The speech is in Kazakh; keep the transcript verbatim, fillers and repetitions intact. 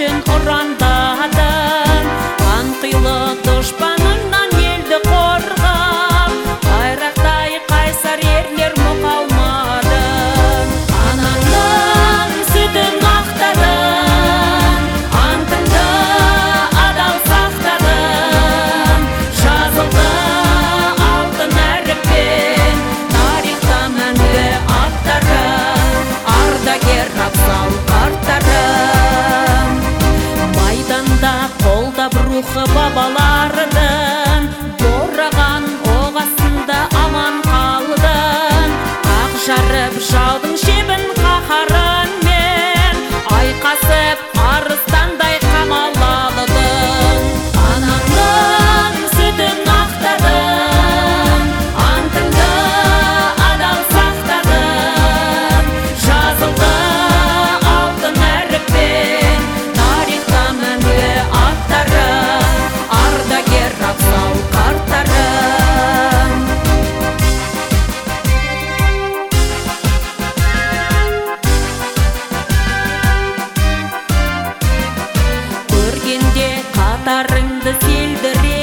үшін ұрандадың, анқилы дұшпаныңнан елді қорғап, байрақтай қайсар ерлер мұқалмадың. Анаңның сүтін ақтадың, антыңды адал сақтадың, жазылды алтын әріппен тарихта мәңгі аттарың, ардагер абзал қарттарың. Майданда қолдап рухы бабалардың, бораған оқ астында аман қалдың, ақ жарып жаудың шебін қаһарыңмен, айқасып арыстандай қамалалыдың. Анаңның сүтін ақтадың, антыңды адал сақтадың, жазылды алтын әріппен тарихта мәңгі аттарың, ардагер абзал қарттарың. Көргенде қатарыңды селдіре